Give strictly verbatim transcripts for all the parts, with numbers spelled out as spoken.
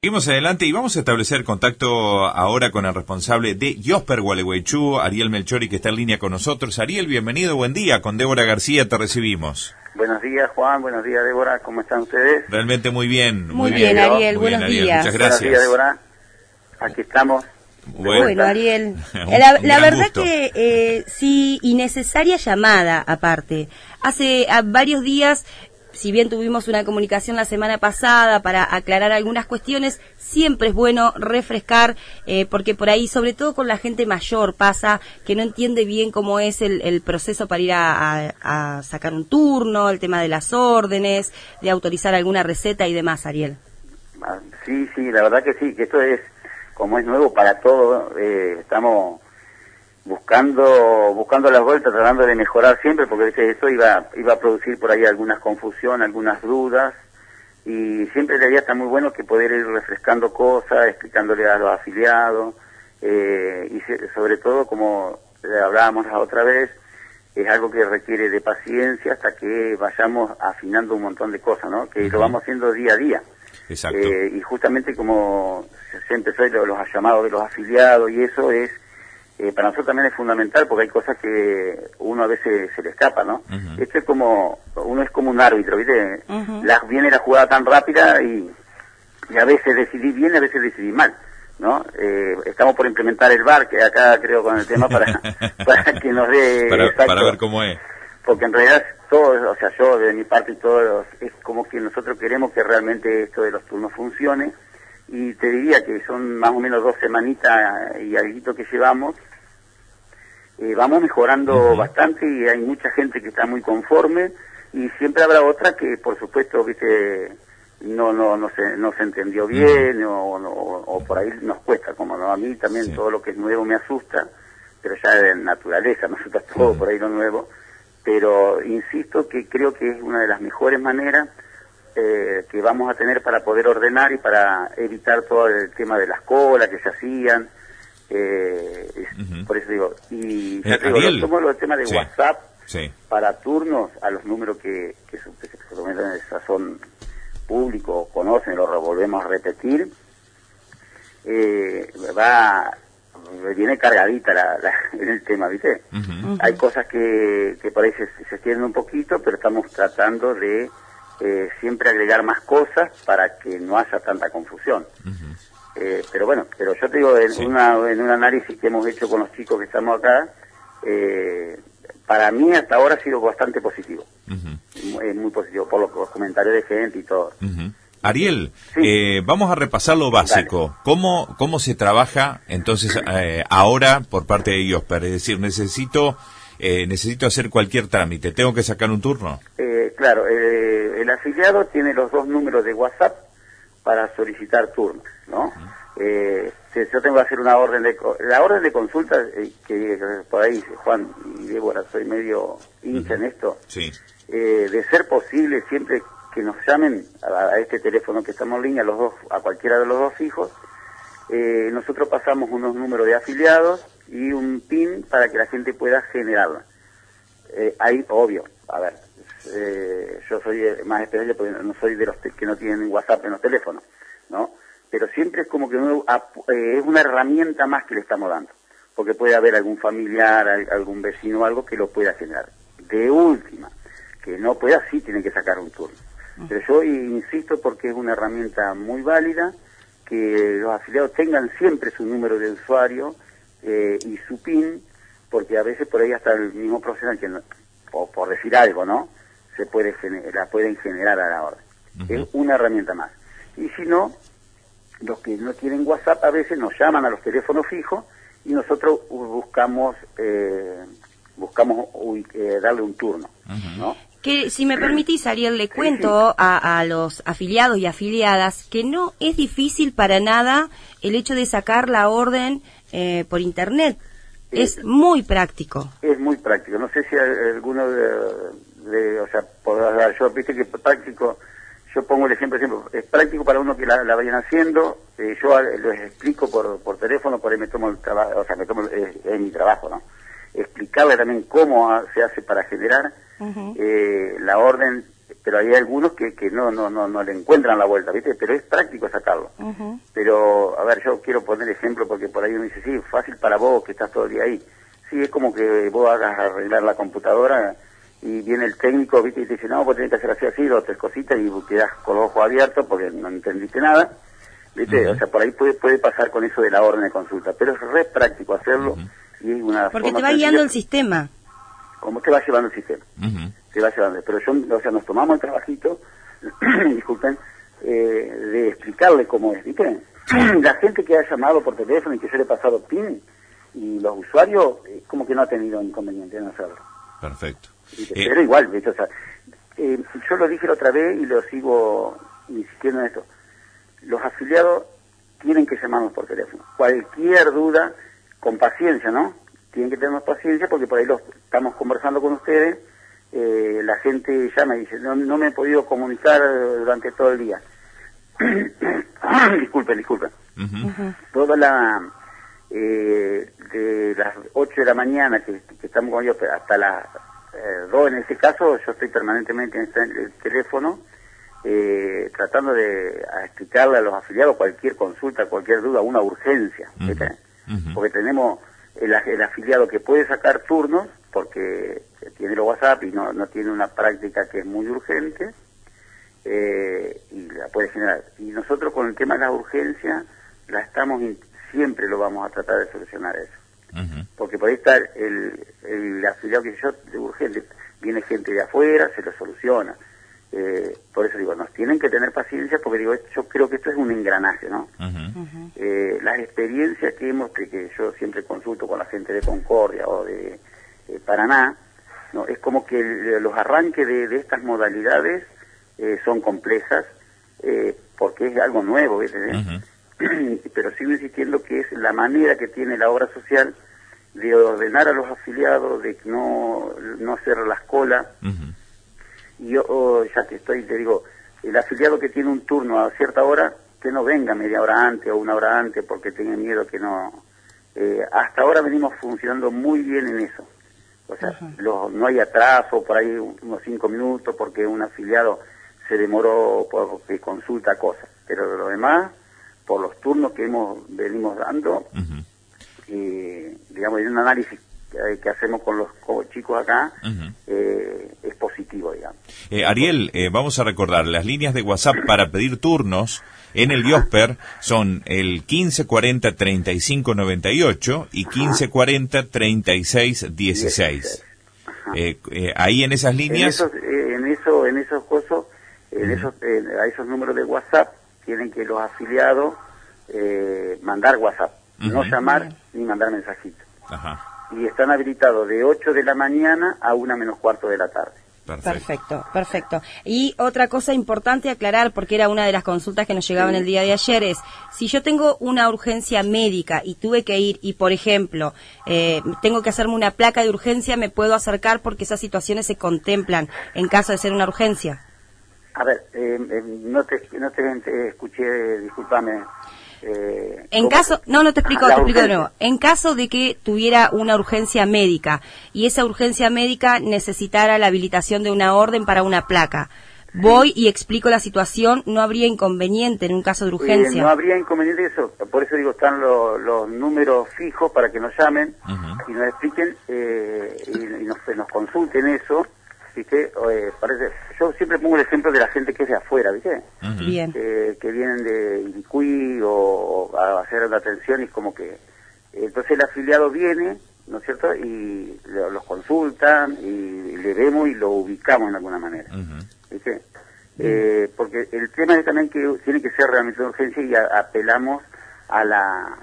Seguimos adelante y vamos a establecer contacto ahora con el responsable de Yosper Gualeguaychú, Ariel Melchori, que está en línea con nosotros. Ariel, bienvenido, buen día. Con Débora García te recibimos. Buenos días, Juan. Buenos días, Débora. ¿Cómo están ustedes? Realmente muy bien. Muy, muy bien, bien, Ariel. Muy buenos bien, días. Ariel. Muchas gracias. Buenos días, Débora. Aquí estamos. Bueno, bueno Ariel. un, la un la verdad gusto. que eh, sí, innecesaria llamada aparte. Hace a, varios días... Si bien tuvimos una comunicación la semana pasada para aclarar algunas cuestiones, siempre es bueno refrescar, eh, porque por ahí, sobre todo con la gente mayor, pasa que no entiende bien cómo es el, el proceso para ir a, a, a sacar un turno, el tema de las órdenes, de autorizar alguna receta y demás, Ariel. Sí, sí, la verdad que sí, que esto es, como es nuevo para todos, eh, estamos buscando buscando las vueltas, tratando de mejorar siempre, porque ¿viste? Eso iba iba a producir por ahí algunas confusión, algunas dudas, y siempre la idea está muy bueno que poder ir refrescando cosas, explicándole a los afiliados, eh, y se, sobre todo, como hablábamos la otra vez, es algo que requiere de paciencia hasta que vayamos afinando un montón de cosas, ¿no? Que uh-huh. lo vamos haciendo día a día. Exacto. Eh, y justamente como se empezó los, los llamados de los afiliados, y eso es Eh, para nosotros también es fundamental, porque hay cosas que uno a veces se le escapa, ¿no? Uh-huh. Esto es como, uno es como un árbitro, ¿viste? Uh-huh. La, viene la jugada tan rápida y, y a veces decidí bien, a veces decidí mal, ¿no? Eh, estamos por implementar el V A R, que acá creo con el tema para, para que nos dé... Para, exacto, para ver cómo es. Porque en realidad todos, o sea, yo de mi parte y todos, es como que nosotros queremos que realmente esto de los turnos funcione, y te diría que son más o menos dos semanitas y algo que llevamos. Eh, vamos mejorando uh-huh. bastante, y hay mucha gente que está muy conforme, y siempre habrá otra que, por supuesto, viste, no no no se no se entendió bien, uh-huh. o, o, o por ahí nos cuesta, como no, a mí también sí. Todo lo que es nuevo me asusta, pero ya de naturaleza me asusta todo uh-huh. por ahí lo nuevo, pero insisto que creo que es una de las mejores maneras eh, que vamos a tener para poder ordenar y para evitar todo el tema de las colas que se hacían. Eh, es, uh-huh. Por eso digo, y eh, digo, Ariel, lo, tomo el tema de sí, WhatsApp sí. para turnos a los números que, que, que, que se son públicos, conocen, lo volvemos a repetir, eh, va, viene cargadita la, la, en el tema, ¿viste? Uh-huh. Hay cosas que, que por ahí se, se extienden un poquito, pero estamos tratando de eh, siempre agregar más cosas para que no haya tanta confusión. Uh-huh. Eh, pero bueno, pero yo te digo, en, sí. una, en un análisis que hemos hecho con los chicos que estamos acá, eh, para mí hasta ahora ha sido bastante positivo, uh-huh. muy, muy positivo, por los, los comentarios de gente y todo. Uh-huh. Ariel, sí. eh, vamos a repasar lo básico. Dale. ¿Cómo, cómo se trabaja entonces eh, ahora por parte de Yosper? Es decir, necesito eh, necesito hacer cualquier trámite, ¿tengo que sacar un turno? Eh, claro, eh, el afiliado tiene los dos números de WhatsApp para solicitar turnos, ¿no? Uh-huh. Eh, si yo tengo que hacer una orden de... La orden de consulta, eh, que por ahí, Juan y Débora, soy medio hincha uh-huh. en esto, sí. eh, de ser posible, siempre que nos llamen a, a este teléfono que estamos en línea, los dos, a cualquiera de los dos hijos, eh, nosotros pasamos unos números de afiliados y un PIN para que la gente pueda generarla. Eh, ahí, obvio, a ver... Eh, yo soy más especial porque no soy de los que no tienen WhatsApp en los teléfonos, ¿no? Pero siempre es como que uno, eh, es una herramienta más que le estamos dando, porque puede haber algún familiar, algún vecino o algo que lo pueda generar. De última, que no pueda, sí tiene que sacar un turno. Pero yo insisto porque es una herramienta muy válida, que los afiliados tengan siempre su número de usuario eh, y su PIN, porque a veces por ahí hasta el mismo profesional, que no, o por decir algo, ¿no? se puede la pueden generar a la orden. Uh-huh. Es una herramienta más. Y si no, los que no tienen WhatsApp a veces nos llaman a los teléfonos fijos y nosotros buscamos eh, buscamos uy, eh, darle un turno, uh-huh. ¿no? Que si me permitís, Ariel, le cuento sí, sí. A, a los afiliados y afiliadas que no es difícil para nada el hecho de sacar la orden eh, por internet. Es, es muy práctico. Es muy práctico. No sé si alguno de, de o sea, podrás dar, yo viste que práctico, yo pongo el ejemplo siempre, es práctico para uno que la, la vayan haciendo, eh, yo les explico por, por teléfono, por ahí me tomo el trabajo, o sea, me tomo, es, es mi trabajo, ¿no? Explicarle también cómo se hace para generar uh-huh. eh, la orden, pero hay algunos que, que no, no, no, no le encuentran la vuelta, ¿viste? Pero es práctico sacarlo. Uh-huh. Pero, a ver, yo quiero poner ejemplo porque por ahí uno dice, sí, fácil para vos que estás todo el día ahí. Sí, es como que vos hagas arreglar la computadora y viene el técnico, ¿viste? Y te dice, no, vos tenés que hacer así, así, dos, tres cositas y quedás con los ojos abiertos porque no entendiste nada, ¿viste? Uh-huh. O sea, por ahí puede, puede pasar con eso de la orden de consulta, pero es re práctico hacerlo. Uh-huh. Y es una porque te va guiando el sistema. Como te va llevando el sistema. Uh-huh. Te va llevando. Pero yo, o sea, nos tomamos el trabajito, disculpen, eh, de explicarle cómo es, ¿viste? La gente que ha llamado por teléfono y que yo le he pasado PIN, y los usuarios, eh, como que no ha tenido inconveniente en hacerlo. Perfecto. ¿Viste? Eh. Pero igual, ¿viste? O sea, eh, yo lo dije la otra vez y lo sigo insistiendo en esto. Los afiliados tienen que llamarnos por teléfono. Cualquier duda, con paciencia, ¿no? Tienen que tener paciencia porque por ahí los estamos conversando con ustedes, eh, la gente llama y dice, no, no me he podido comunicar durante todo el día. disculpen, disculpen. Uh-huh. Toda la, eh, de las ocho de la mañana que, que estamos con ellos hasta las eh, dos en ese caso, yo estoy permanentemente en el teléfono, eh, tratando de a explicarle a los afiliados cualquier consulta, cualquier duda, una urgencia, uh-huh. Uh-huh. Porque tenemos el, el afiliado que puede sacar turnos porque tiene el WhatsApp y no, no tiene una práctica que es muy urgente, eh, y la puede generar. Y nosotros con el tema de la urgencia la estamos, siempre lo vamos a tratar de solucionar eso. Uh-huh. Porque por ahí está el, el afiliado que yo de urgente, viene gente de afuera, se lo soluciona. Eh, por eso digo, nos tienen que tener paciencia porque digo, yo creo que esto es un engranaje, ¿no? Uh-huh. Uh-huh. Eh, las experiencias que hemos, que, que yo siempre consulto con la gente de Concordia o de eh, Paraná, no, es como que el, los arranques de, de estas modalidades eh, son complejas eh, porque es algo nuevo, ¿ves? Uh-huh. Pero sigo insistiendo que es la manera que tiene la obra social de ordenar a los afiliados, de no, no hacer las colas. Uh-huh. Y yo, oh, ya que estoy, te digo, el afiliado que tiene un turno a cierta hora, que no venga media hora antes o una hora antes porque tiene miedo que no... Eh, hasta ahora venimos funcionando muy bien en eso. O sea, uh-huh. los, no hay atraso, por ahí unos cinco minutos porque un afiliado se demoró porque consulta cosas. Pero lo demás, por los turnos que hemos venimos dando, uh-huh. eh, digamos, en un análisis que hacemos con los chicos acá, uh-huh. eh, es positivo, digamos. Eh, Ariel, eh, vamos a recordar, las líneas de WhatsApp para pedir turnos en el Biosper son el quince cuarenta treinta y cinco noventa y ocho y quince cuarenta treinta y seis dieciséis. Eh, eh, ahí en esas líneas... En esos, eh, en eso, en esos cosas, en uh-huh. esos, eh, a esos números de WhatsApp, tienen que los afiliados eh, mandar WhatsApp, uh-huh. no llamar ni mandar mensajitos. Ajá. Y están habilitados de ocho de la mañana a una menos cuarto de la tarde. Perfecto. perfecto, perfecto. Y otra cosa importante aclarar, porque era una de las consultas que nos llegaban sí. el día de ayer, es, si yo tengo una urgencia médica y tuve que ir, y por ejemplo, eh, tengo que hacerme una placa de urgencia, ¿me puedo acercar porque esas situaciones se contemplan en caso de ser una urgencia? A ver, eh, eh, no te, no te, te escuché, discúlpame. Eh, en caso, no, no te explico, te explico de nuevo. En caso de que tuviera una urgencia médica y esa urgencia médica necesitara la habilitación de una orden para una placa, voy y explico la situación, ¿no habría inconveniente en un caso de urgencia? Eh, no habría inconveniente eso, por eso digo, están lo, los números fijos para que nos llamen uh-huh. y nos expliquen eh, y, y nos, nos consulten eso. ¿Viste? Eh, parece, yo siempre pongo el ejemplo de la gente que es de afuera, ¿viste? Uh-huh. Bien. Eh, que vienen de Ilicuí o, o a hacer la atención y es como que... Eh, entonces el afiliado viene, ¿no es cierto? Y lo, los consultan y le vemos y lo ubicamos en alguna manera, uh-huh. ¿viste? Uh-huh. Eh, porque el tema es también que tiene que ser realmente una urgencia y a, apelamos a la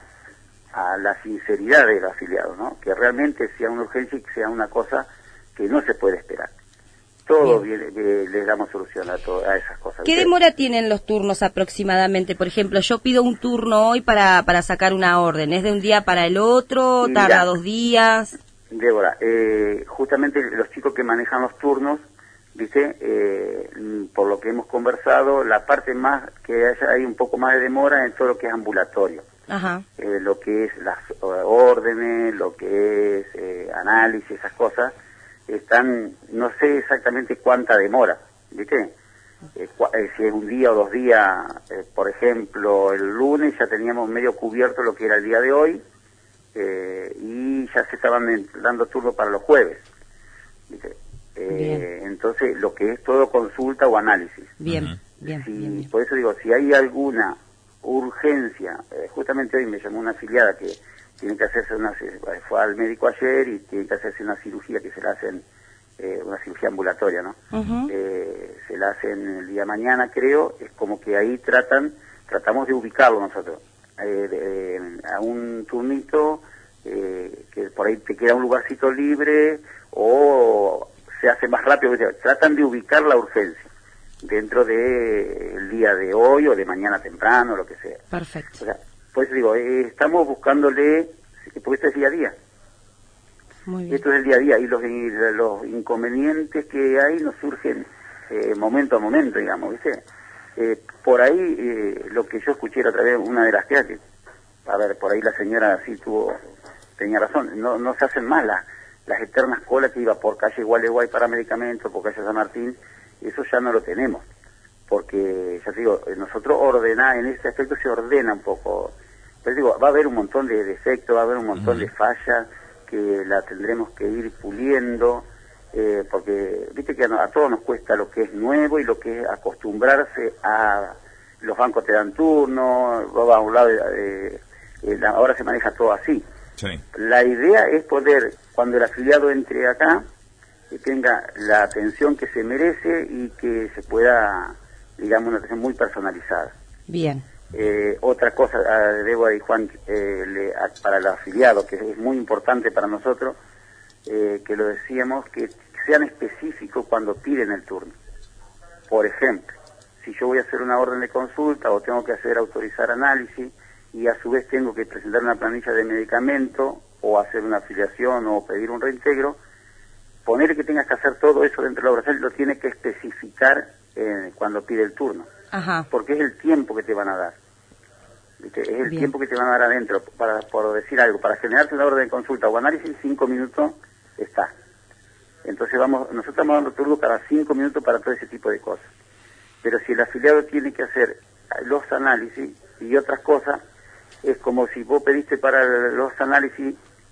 a la sinceridad del afiliado, ¿no? Que realmente sea una urgencia y que sea una cosa que no se puede esperar. Todo viene, eh, les damos solución a, to, a esas cosas. ¿Qué demora tienen los turnos aproximadamente? Por ejemplo, yo pido un turno hoy para para sacar una orden. ¿Es de un día para el otro? Y ¿Tarda mira, dos días? Débora, eh, justamente los chicos que manejan los turnos, ¿viste? Eh, por lo que hemos conversado, la parte más que haya, hay un poco más de demora en todo lo que es ambulatorio. Ajá. Eh, lo que es las órdenes, lo que es eh, análisis, esas cosas. Están, no sé exactamente cuánta demora, ¿viste? Eh, eh, si es un día o dos días, eh, por ejemplo, el lunes ya teníamos medio cubierto lo que era el día de hoy, eh, y ya se estaban dando turnos para los jueves, ¿viste? Eh, entonces, lo que es todo consulta o análisis. Bien, bien, si, bien, bien. Por eso digo, si hay alguna urgencia, eh, justamente hoy me llamó una afiliada que tiene que hacerse una, fue al médico ayer y tiene que hacerse una cirugía que se la hacen, eh, una cirugía ambulatoria, ¿no? Uh-huh. eh, se la hacen el día de mañana, creo, es como que ahí tratan, tratamos de ubicarlo nosotros, eh, de, eh, a un turnito, eh, que por ahí te queda un lugarcito libre, o se hace más rápido, tratan de ubicar la urgencia dentro del día de hoy o de mañana temprano, lo que sea. Perfecto. O sea, por eso digo, eh, estamos buscándole, porque esto es día a día. Muy bien. Esto es el día a día, y los, y los inconvenientes que hay nos surgen eh, momento a momento, digamos, ¿viste? Eh, por ahí, eh, lo que yo escuché la otra vez, una de las quejas que, a ver, por ahí la señora sí tuvo, tenía razón, no, no se hacen más las, las eternas colas que iba por calle Gualeguay para medicamentos, por calle San Martín, eso ya no lo tenemos, porque, ya te digo, nosotros ordenar, en este aspecto se ordena un poco, pero digo, va a haber un montón de defectos, va a haber un montón uh-huh. de fallas, que la tendremos que ir puliendo, eh, porque viste que a, a todos nos cuesta lo que es nuevo y lo que es acostumbrarse a los bancos te dan turno, va a un lado, eh, eh, ahora se maneja todo así. Sí. La idea es poder, cuando el afiliado entre acá, que tenga la atención que se merece y que se pueda, digamos, una atención muy personalizada. Bien. Eh, otra cosa, uh, Débora y Juan, eh, le, a, para el afiliado, que es muy importante para nosotros, eh, que lo decíamos, que sean específicos cuando piden el turno. Por ejemplo, si yo voy a hacer una orden de consulta o tengo que hacer autorizar análisis y a su vez tengo que presentar una planilla de medicamento o hacer una afiliación o pedir un reintegro, poner que tengas que hacer todo eso dentro de la obra, lo tiene que especificar eh, cuando pide el turno. Ajá. Porque es el tiempo que te van a dar. ¿Viste? Es el Bien. tiempo que te van a dar adentro, para, por decir algo, para generarte una orden de consulta o análisis, cinco minutos está. Entonces vamos, nosotros estamos dando turno para cinco minutos para todo ese tipo de cosas. Pero si el afiliado tiene que hacer los análisis y otras cosas, es como si vos pediste para los análisis,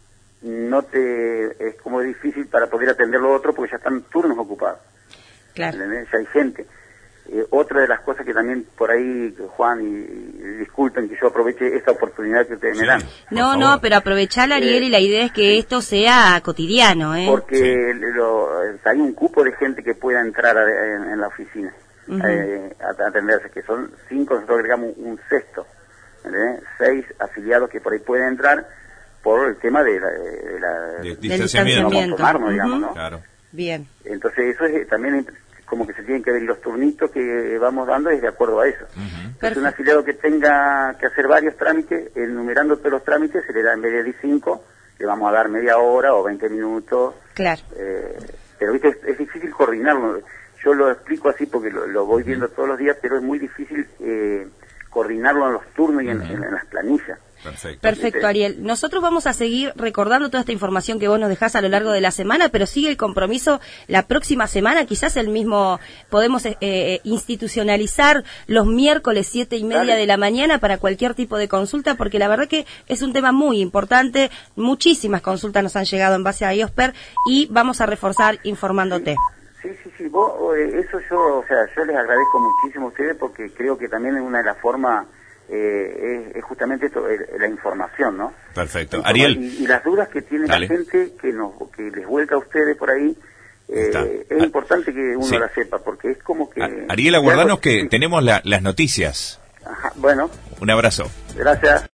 no te, es como difícil para poder atender lo otro porque ya están turnos ocupados. Claro. ¿Entendés? Ya hay gente. Eh, otra de las cosas que también por ahí, Juan, y, y disculpen que yo aproveche esta oportunidad que ustedes sí, me dan. No, no, pero aprovechar, Ariel, eh, y la idea es que esto sea cotidiano, ¿eh? Porque sí. lo, hay un cupo de gente que pueda entrar a, en, en la oficina uh-huh. eh, a, a atenderse, que son cinco, nosotros agregamos un sexto, ¿entendés? Seis afiliados que por ahí pueden entrar por el tema de la... De la de distanciamiento. No tomarnos, uh-huh. digamos, ¿no? Claro. Bien. Entonces eso es también... como que se tienen que ver los turnitos que vamos dando es de acuerdo a eso. Uh-huh. Entonces un afiliado que tenga que hacer varios trámites, enumerando todos los trámites, se le da en vez de cinco, le vamos a dar media hora o veinte minutos. Claro. Eh, pero viste, es, es difícil coordinarlo. Yo lo explico así porque lo, lo voy viendo uh-huh. todos los días, pero es muy difícil eh, coordinarlo en los turnos y en, uh-huh. en, en las planillas. Perfecto. Perfecto, Ariel. Nosotros vamos a seguir recordando toda esta información que vos nos dejás a lo largo de la semana, pero sigue el compromiso la próxima semana, quizás el mismo, podemos eh, institucionalizar los miércoles siete y media Dale. de la mañana para cualquier tipo de consulta, porque la verdad que es un tema muy importante, muchísimas consultas nos han llegado en base a IOSPER y vamos a reforzar informándote. Sí, sí, sí, vos, eh, eso yo, o sea, yo les agradezco muchísimo a ustedes porque creo que también es una de las formas Eh, es, es justamente esto, eh, la información, ¿no? Perfecto. Ariel. Y, y las dudas que tiene Dale. la gente, que nos que les vuelca a ustedes por ahí, eh, es importante que uno sí. la sepa, porque es como que... Ariel, aguardanos que sí. tenemos la, las noticias. Ajá, bueno. Un abrazo. Gracias.